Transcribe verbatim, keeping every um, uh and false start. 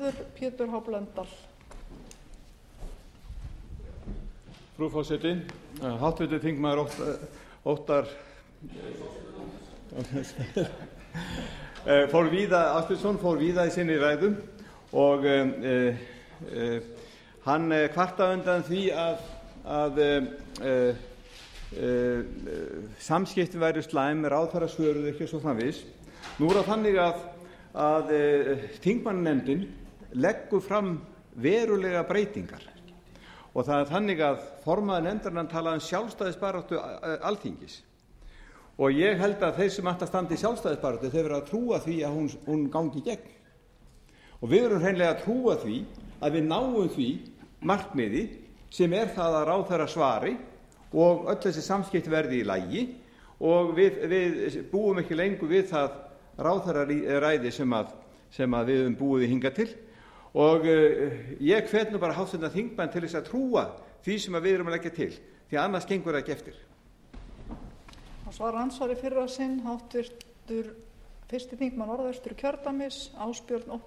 áður Pétur H Blöndal. Frú forseti, háttvirtur þingmaður Óttar fór víða, Ásbjörnsson fór víða í sinni ræðum og um, uh, uh, hann kvartaði undan því að, að uh, uh, samskiptin væru slæm, ráðherra svöruðu ekki og svo framvegis. Nú er það þannig að, að uh, þingmannanefndin leggur fram verulega breytingar. Og það er þannig að formaður nefndarinnar talaði um sjálfstæðisbaráttu Alþingis. Og ég held að þeir sem ættu að standa í sjálfstæðisbaráttu, þeir verða að trúa því að hún, hún gangi í gegn. Og við erum hreinlega að trúa því að við náum því markmiði sem er það að ráðherra svari og öll þessi samskipti verði í lagi og við, við búum ekki lengur við það ráðherraræði sem, að, sem að við höfum búið hingað til. Og uh, ég hvet nú bara háttvirtan þingmann til þess að trúa því sem við erum að leggja til, því annars gengur það ekki eftir. Það svarar ansvari fyrra sinn háttvirtur fyrsti þingmann Norðvestur kjördæmis Ásbjörn